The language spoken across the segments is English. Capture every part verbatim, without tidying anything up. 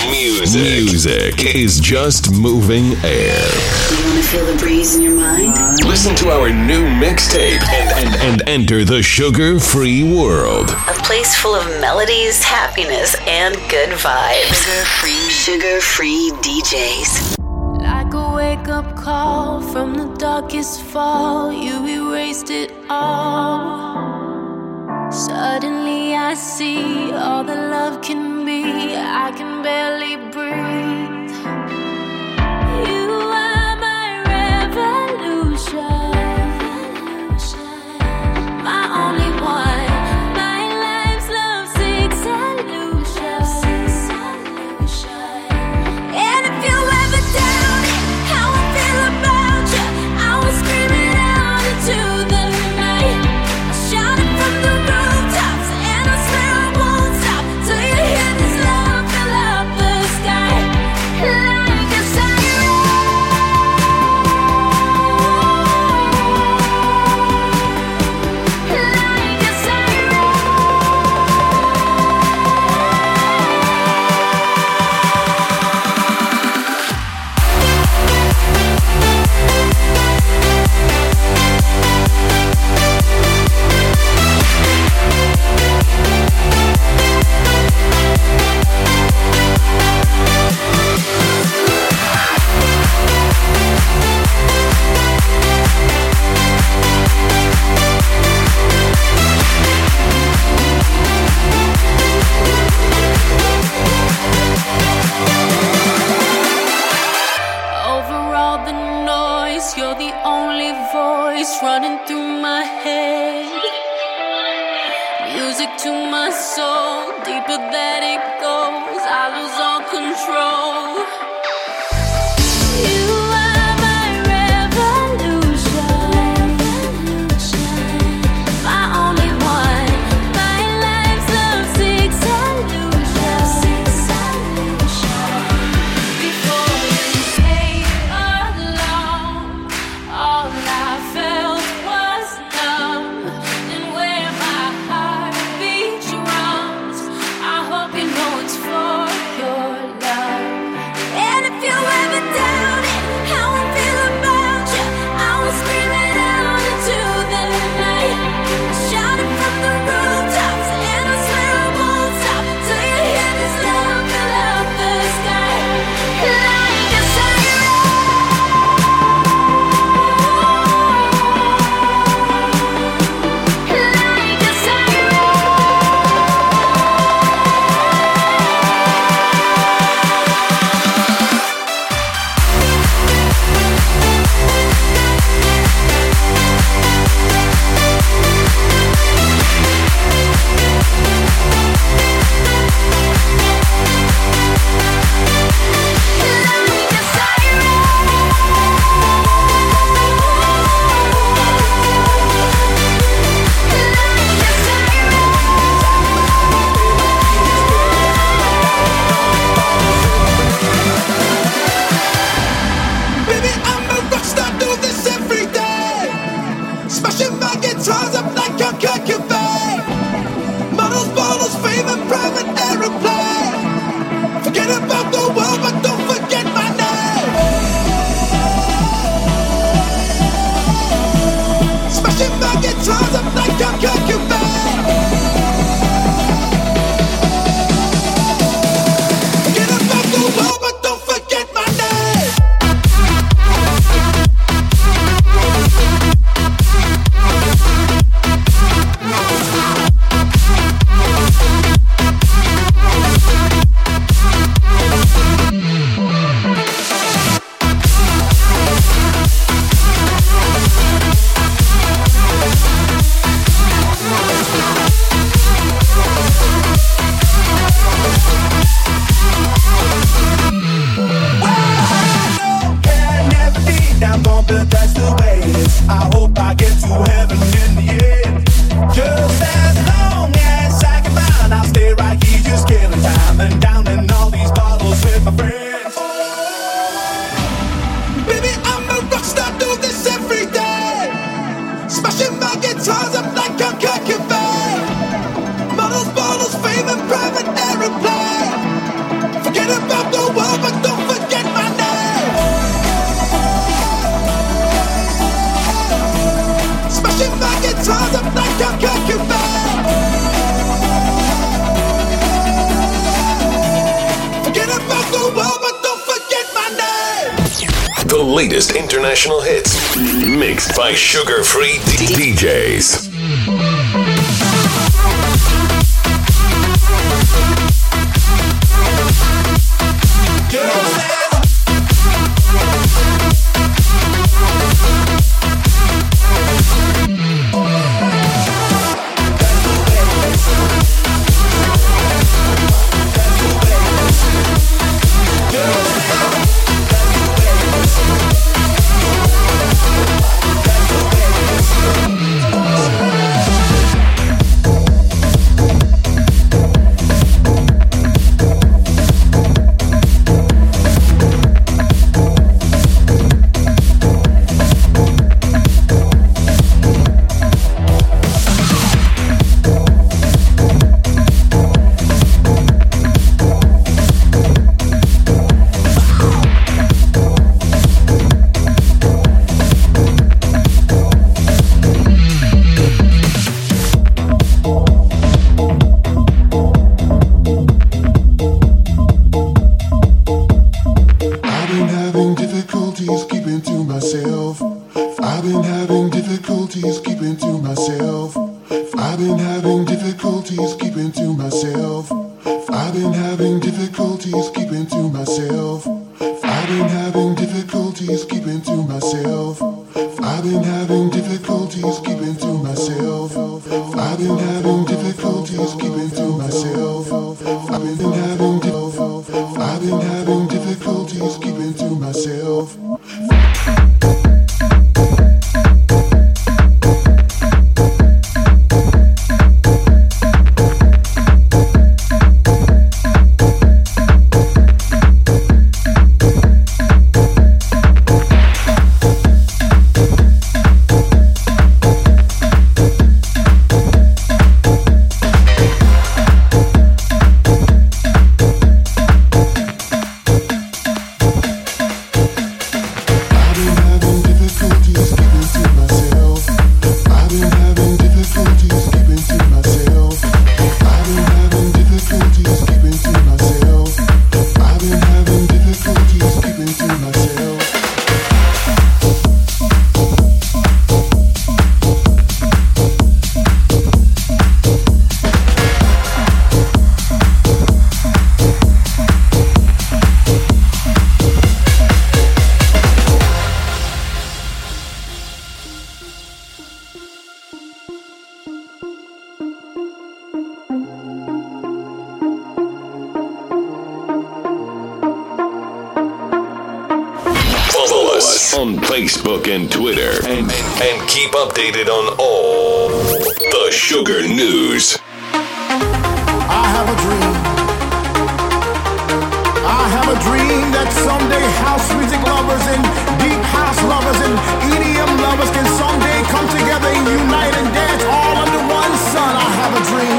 Music. Music is just moving air. Do you want to feel the breeze in your mind? Listen to our new mixtape and, and, and enter the sugar-free world. A place full of melodies, happiness, and good vibes. Sugar-free, sugar-free D Js. Like a wake-up call from the darkest fall, you erased it all. Suddenly I see all the love can be. I can barely breathe. You are my revolution, my only one, my life's lovesick solution. And if you ever doubt how I feel about you, I will scream it out into the night. I'll shout it from the rooftops, and I swear I won't stop till you hear this love fill up the sky like a siren. Like a siren. Over all the noise, you're the only voice running through my head. Music to my soul, deeper than it goes, I lose all control. You are my revolution, my only one, my life's lovesick solution. Before you came along, all I felt was numb. And where my heart beats drums, I hope you know it's for your latest international hits, mixed by Sugar Free D- DJs. On Facebook and Twitter, and, and keep updated on all the Sugar News. I have a dream. I have a dream that someday house music lovers and deep house lovers and E D M lovers can someday come together and unite and dance all under one sun. I have a dream.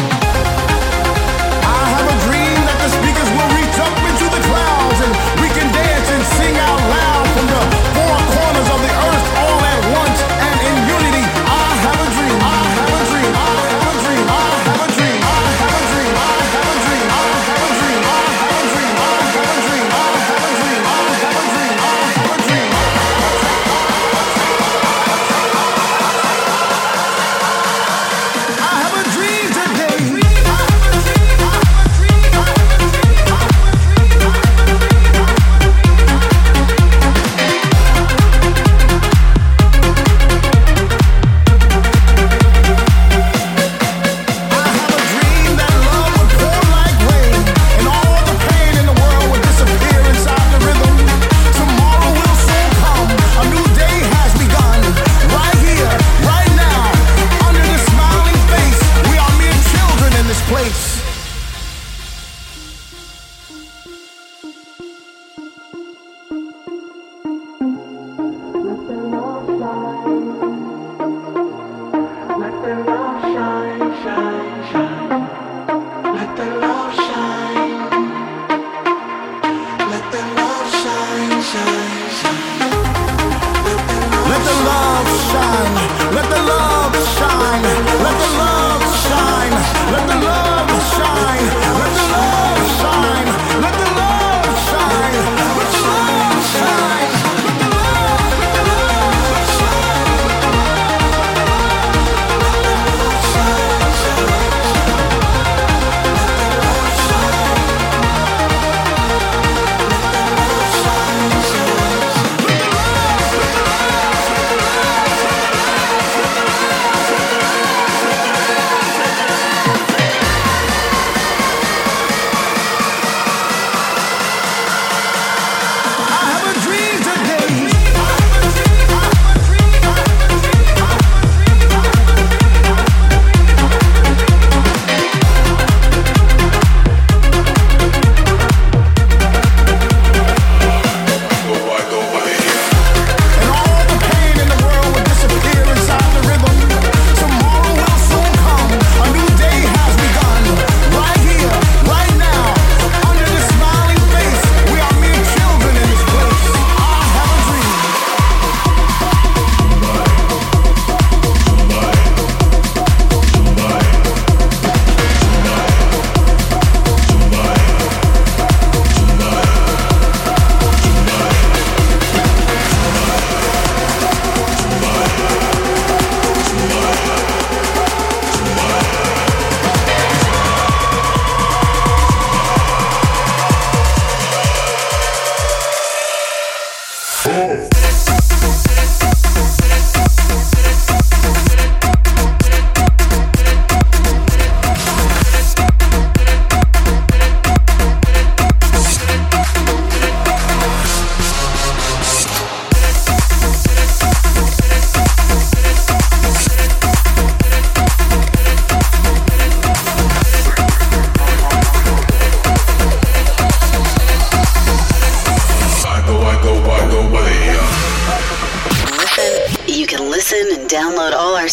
I have a dream that the speakers will reach up into the clouds and we can dance and sing out loud from the four corners of the earth all at once and in unity. I have a dream. I have a dream. I have a dream. I have a dream. I have a dream. I have a dream. I have a dream. I have a dream. I have a dream. I have a dream. I have a dream. I have a dream. I have a dream today.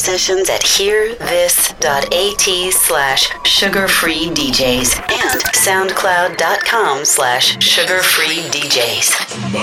sessions at hearthis.at slash sugarfreedjs and soundcloud.com slash sugarfreedjs.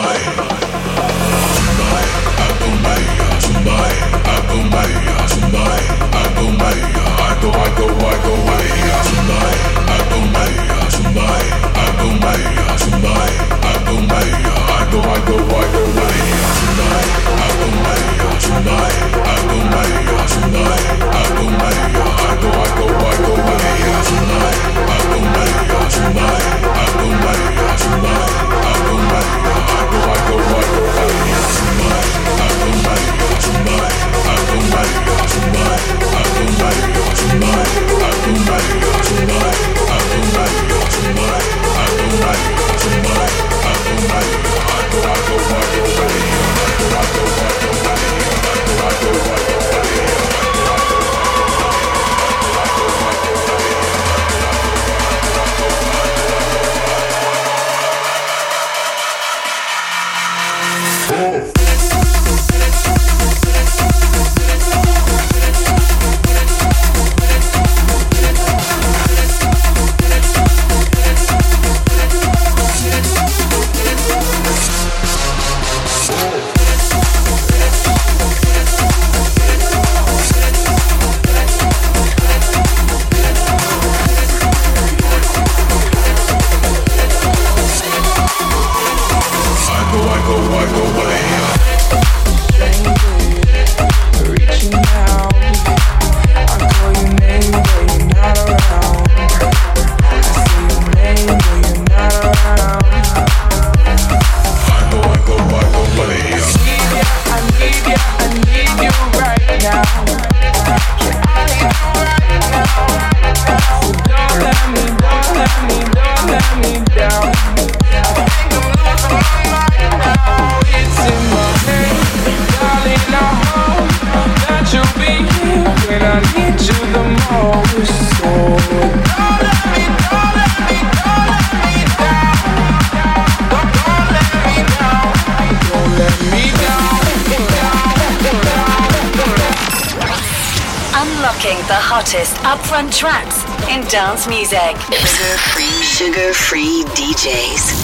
Upfront tracks in dance music. Sugar-free, sugar-free D Js.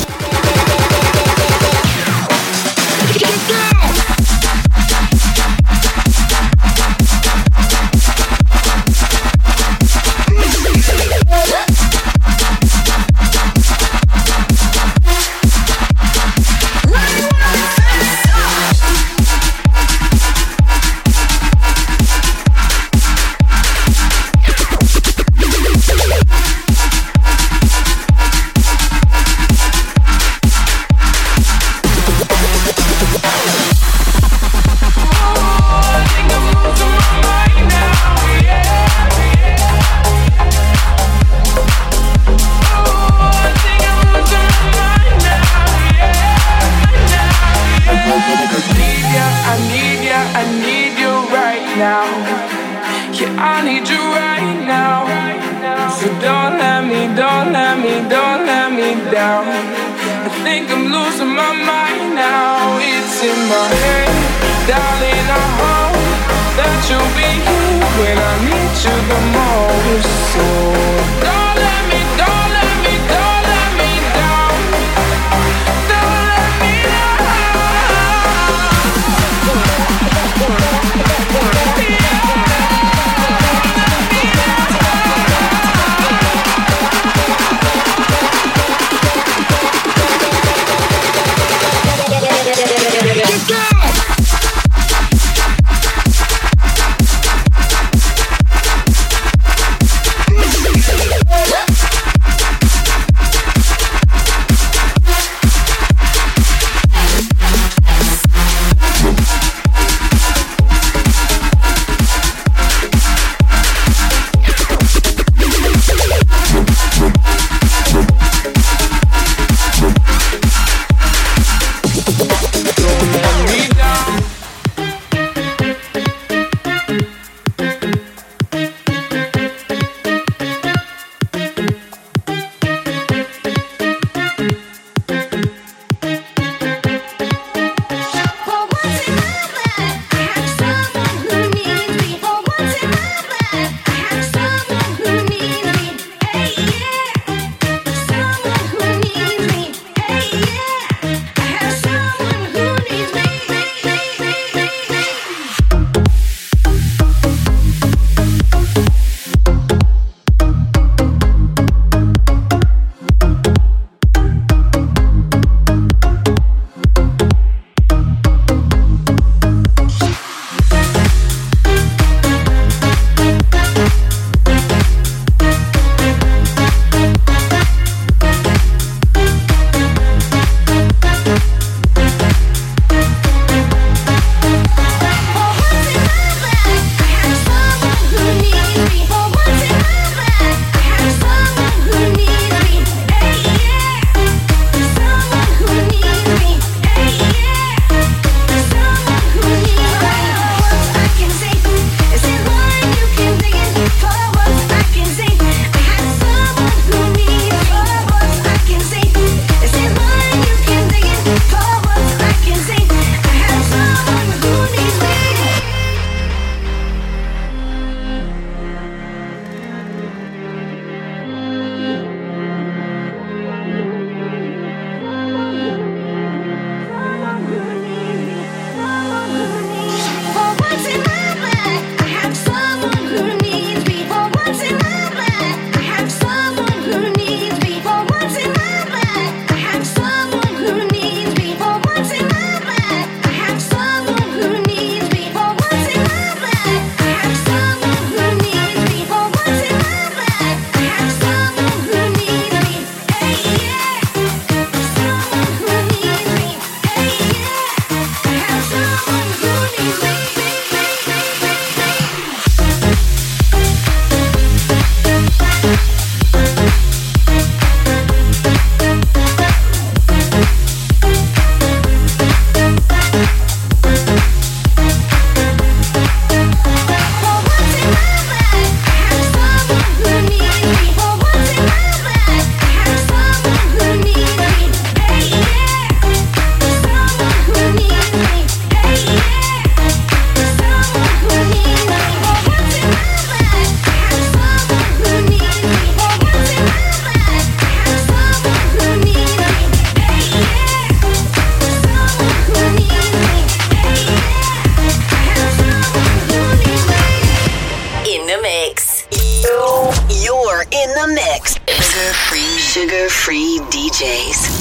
days.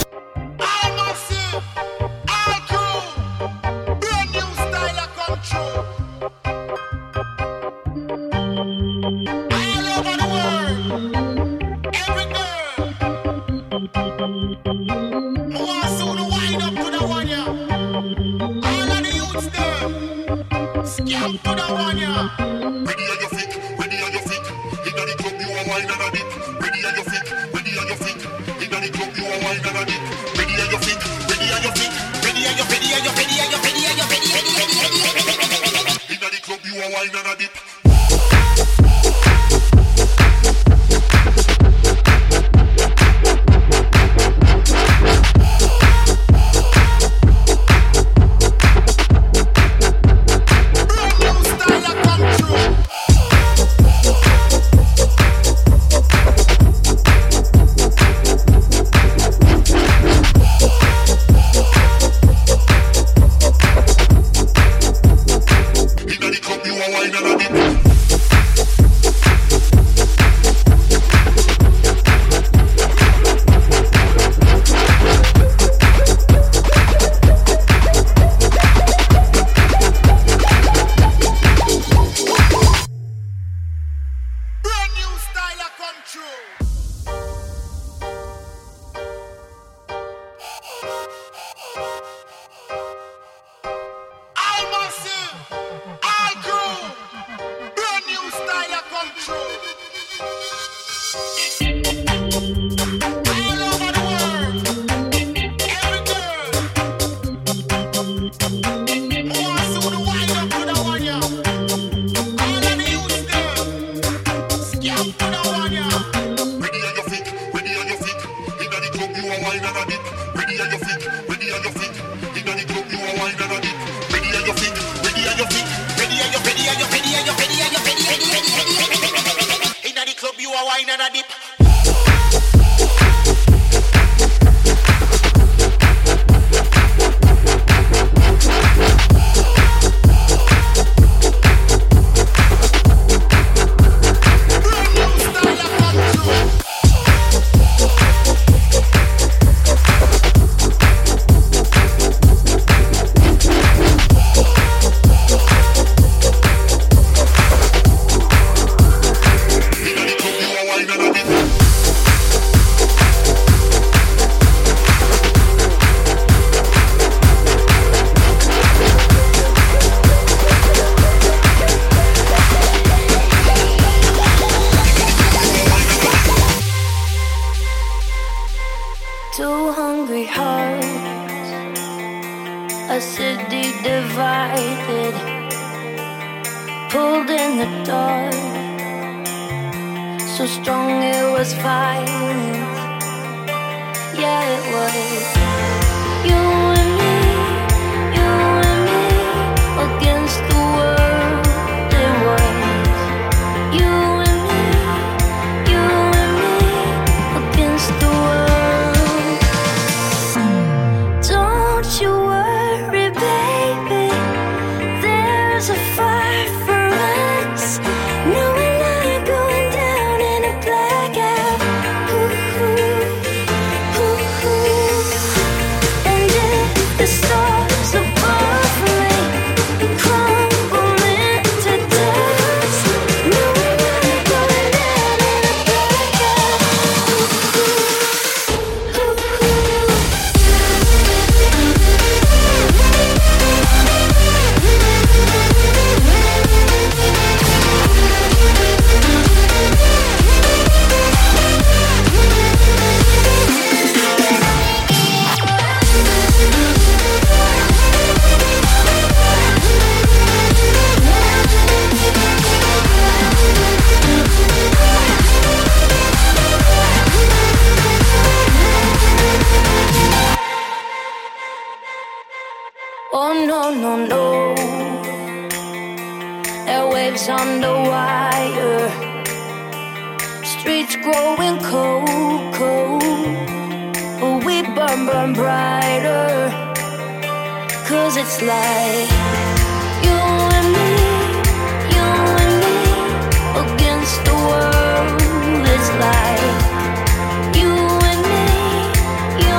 Against the world, it's like you and me, you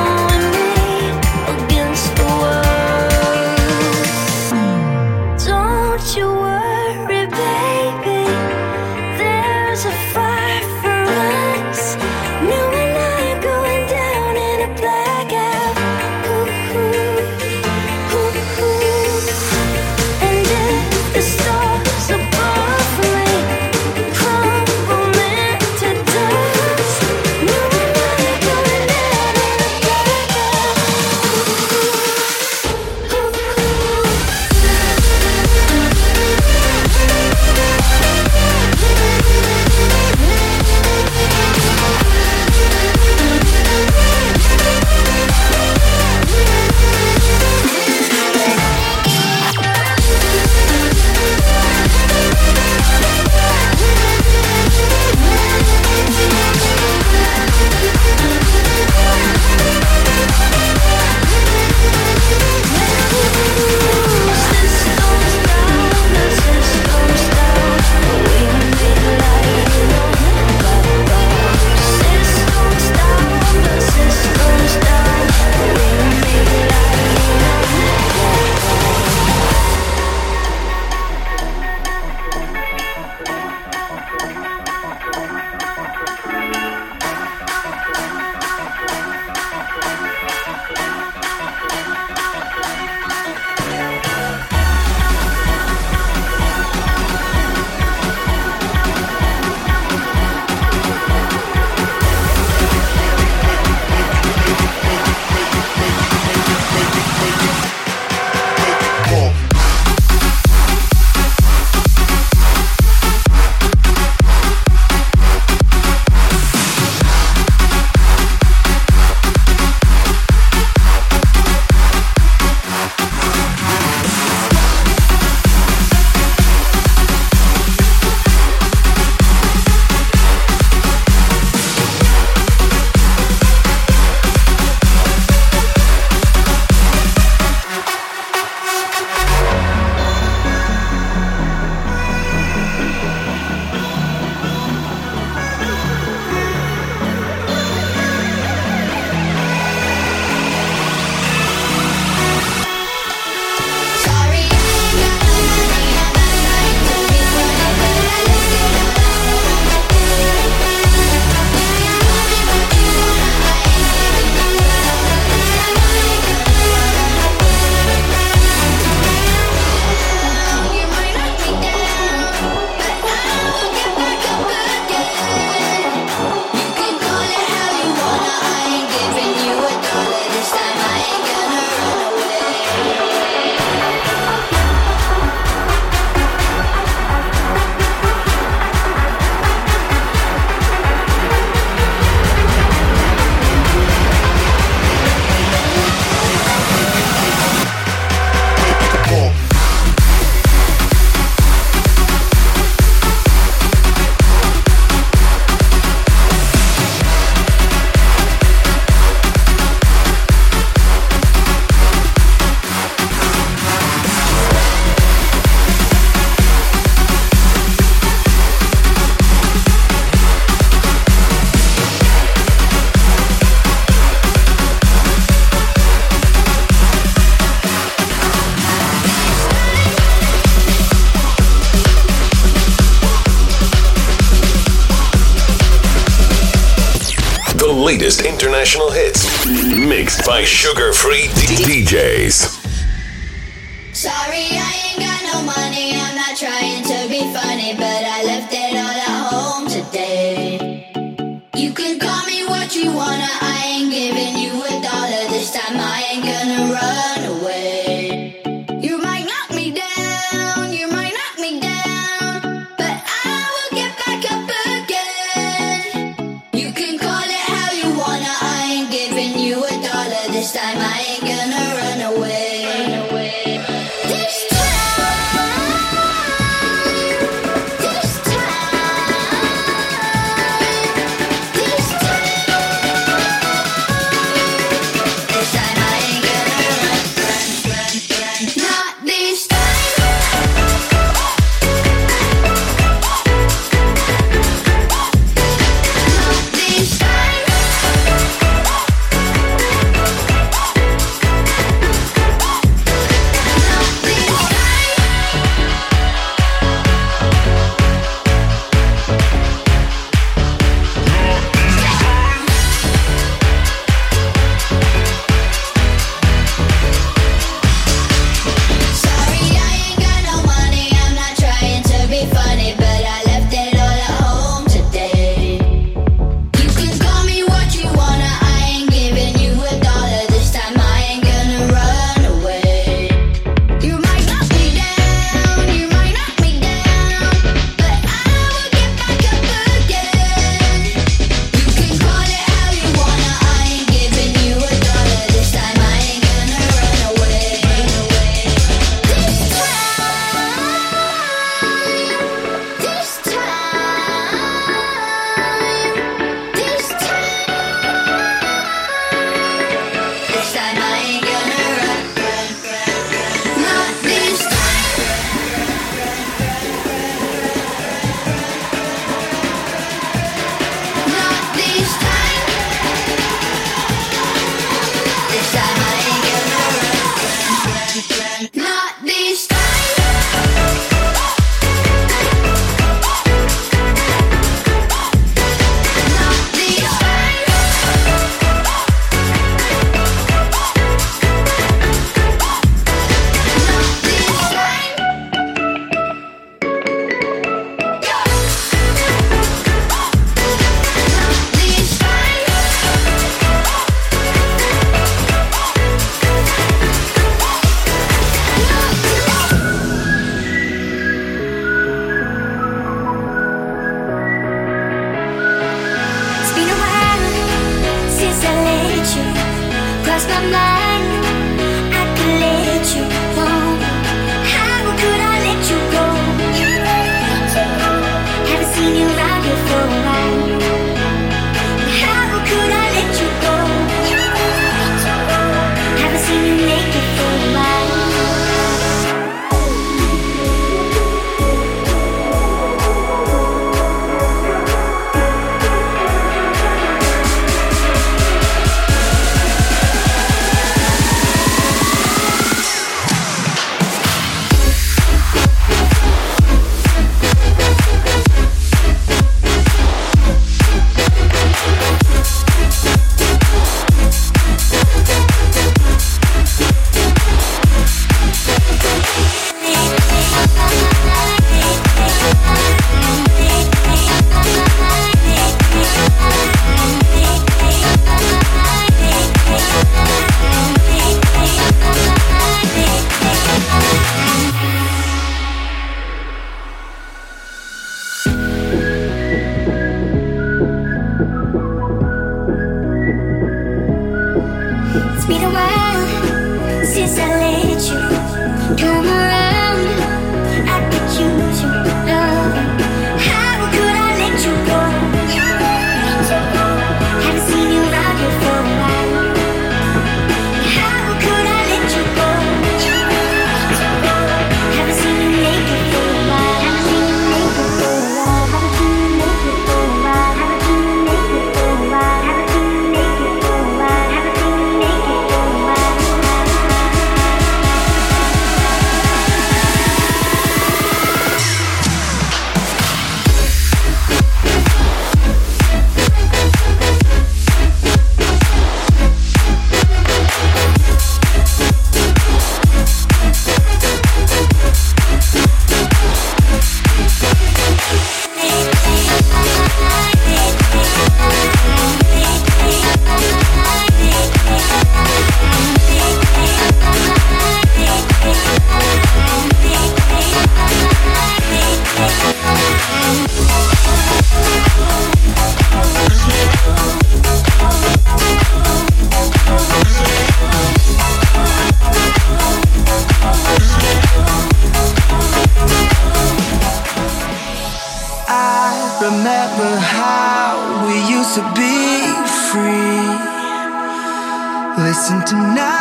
latest international hits, mixed by Sugar Free D Js. Sorry, I ain't got no money. I'm not trying to be funny, but I left it all at home today. You can call me what you wanna. I ain't giving you a dollar this time. I ain't gonna run away. You might knock me down, you might knock me down, but I will get back up again. You can call it how you wanna. I ain't giving you a dollar this time. I ain't gonna run away. Run away. This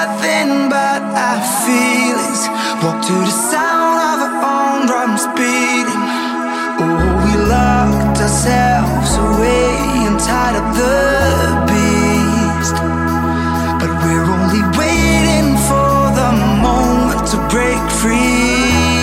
nothing but our feelings. Walk to the sound of our own drums beating. Oh, we locked ourselves away inside of the beast. But we're only waiting for the moment to break free.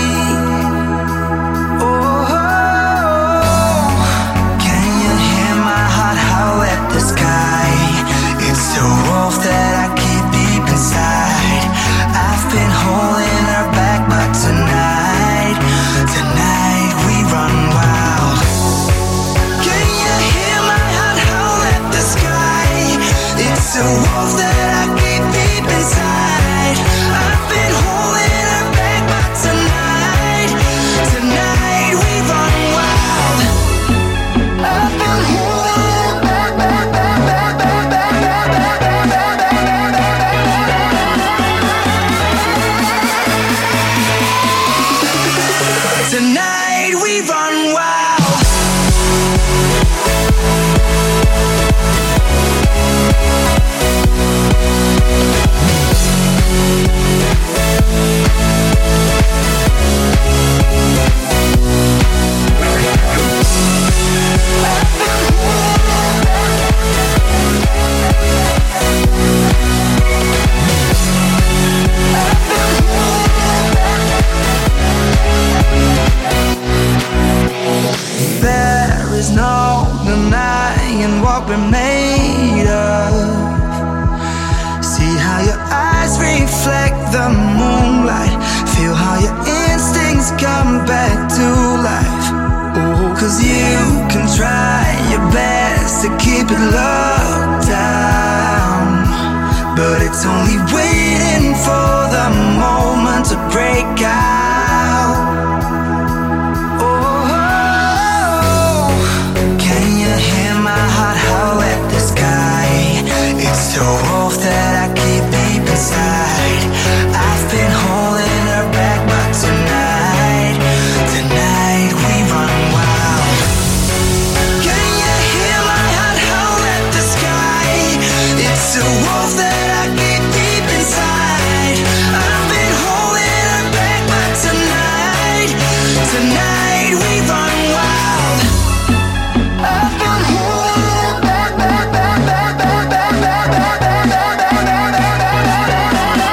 The wolf that I keep deep inside. I've been holding her back, but tonight, tonight we run wild. Can you hear my heart howl at the sky? It's a wolf that I keep deep inside. I've been holding her back, but tonight, tonight we run wild. I've been holding her back, back, back, back, back, back. Tonight we run wild. There is no denying what we're made of. See how your eyes reflect the moonlight. Feel how your instincts come back to life. Oh, cause you can try your best to keep it locked down, but it's only waiting for the moment to break out. It's the wolf that I keep deep inside. I've been holding her back, but tonight, tonight we run wild. Can you hear my heart howl at the sky? It's the wolf that I keep deep inside. I've been holding her back, but tonight, tonight we run wild. I've been holding her back, back, back, back, back, back, back, back, back, back, back, back, back, back.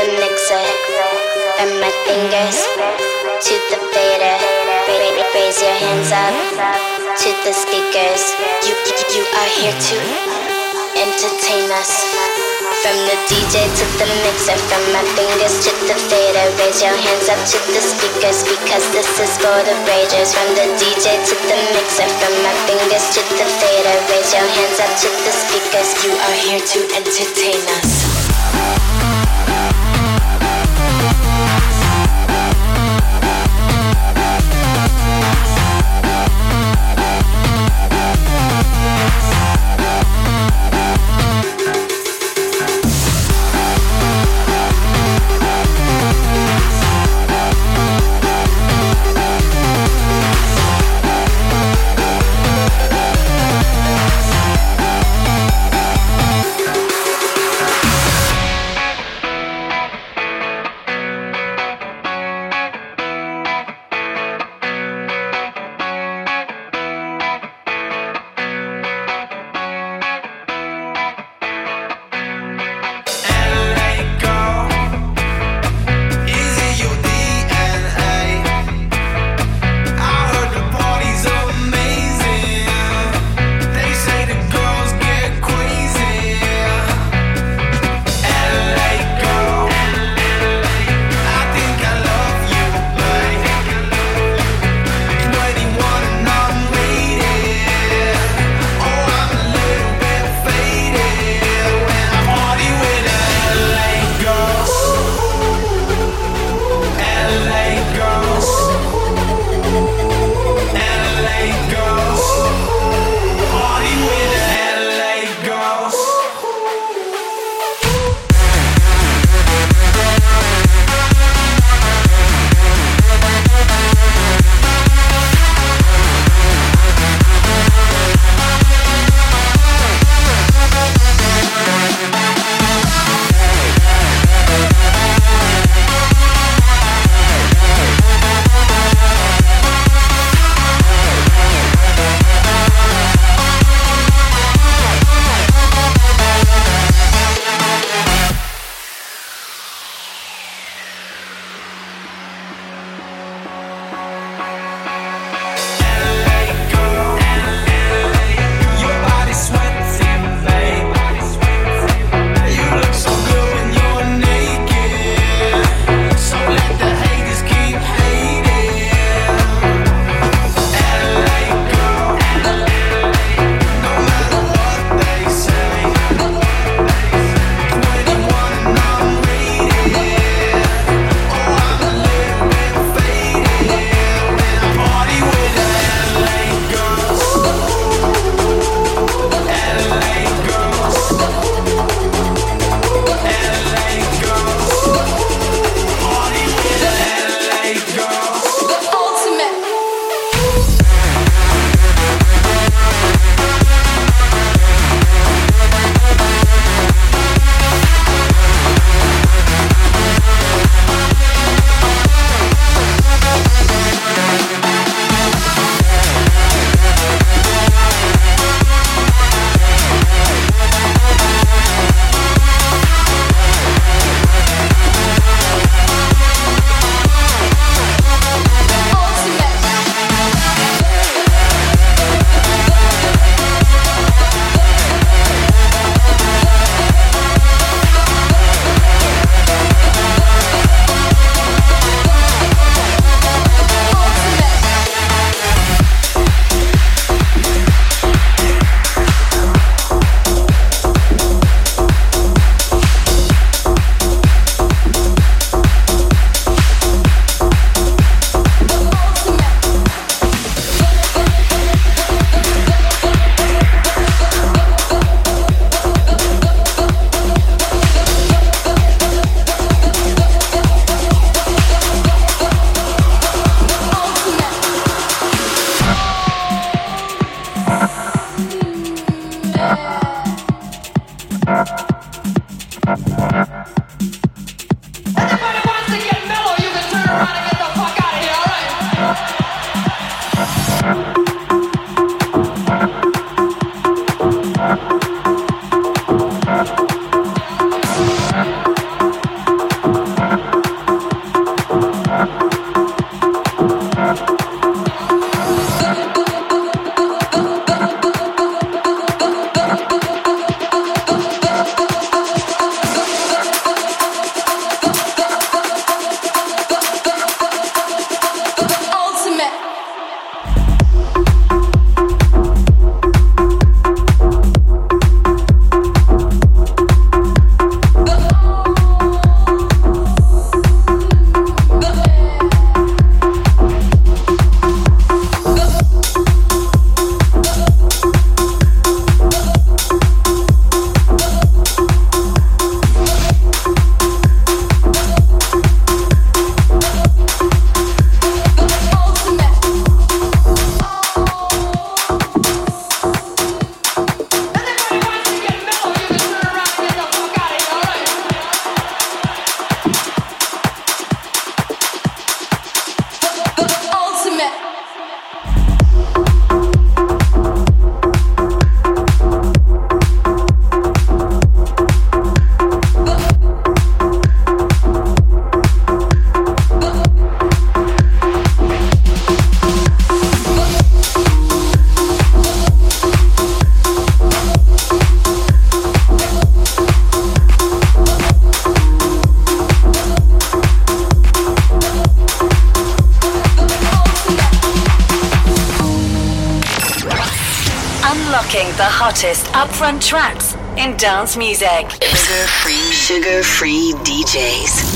the mixer. From my fingers to the fader. Raise your hands up to the speakers. You, you, you are here to entertain us. From the D J to the mixer, from my fingers to the fader. Raise your hands up to the speakers, because this is for the ragers. From the D J to the mixer, from my fingers to the fader. Raise your hands up to the speakers. You are here to entertain us. Unlocking the hottest upfront tracks in dance music. Sugar-free, sugar-free D Js.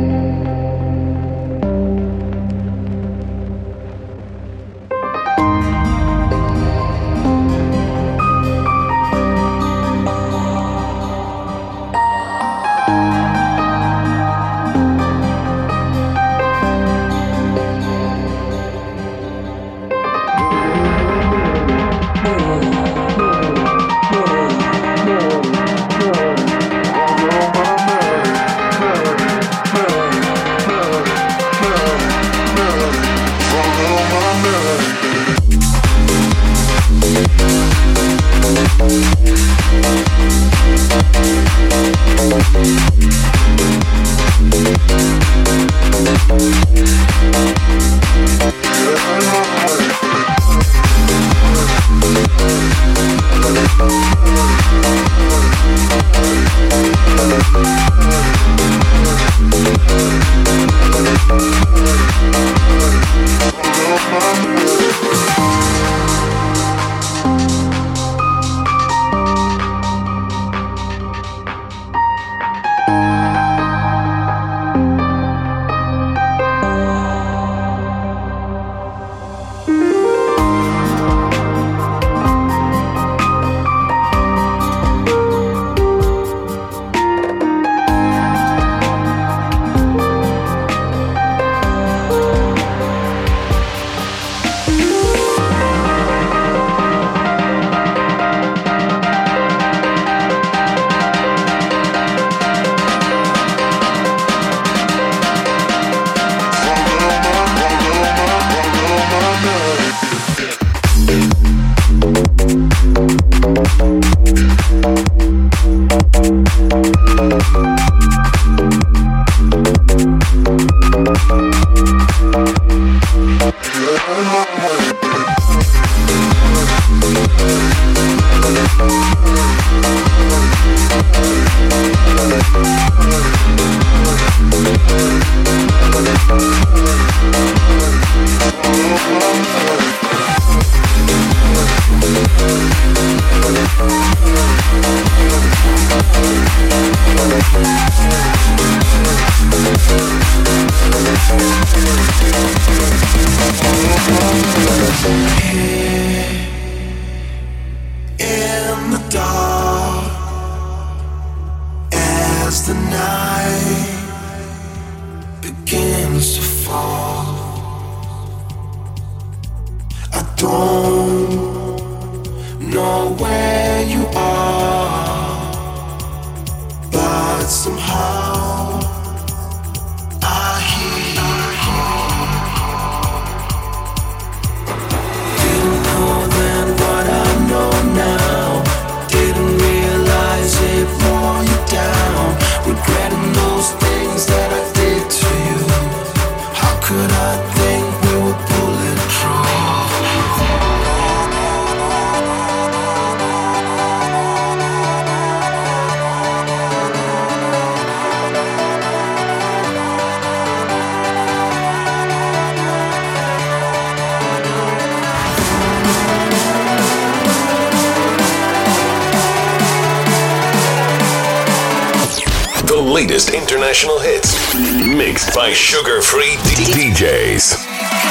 Latest international hits, mixed by sugar-free D Js.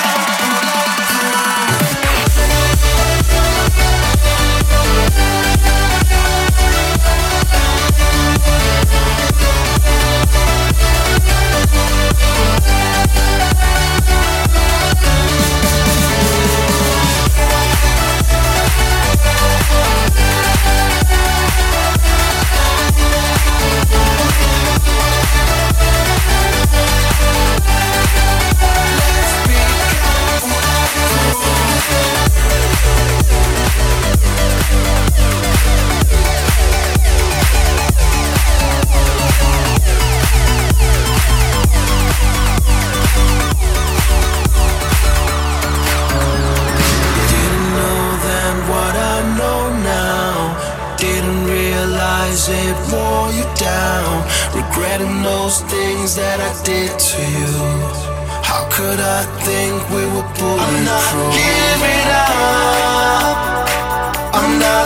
Regretting those things that I did to you. How could I think we were pulling through? I'm not giving up. I'm not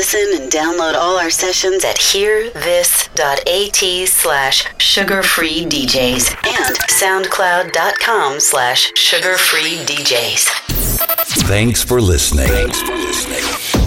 listen and download all our sessions at hearthis.at slash sugarfreedjs and soundcloud.com slash sugarfreedjs. Thanks for listening. Thanks for listening.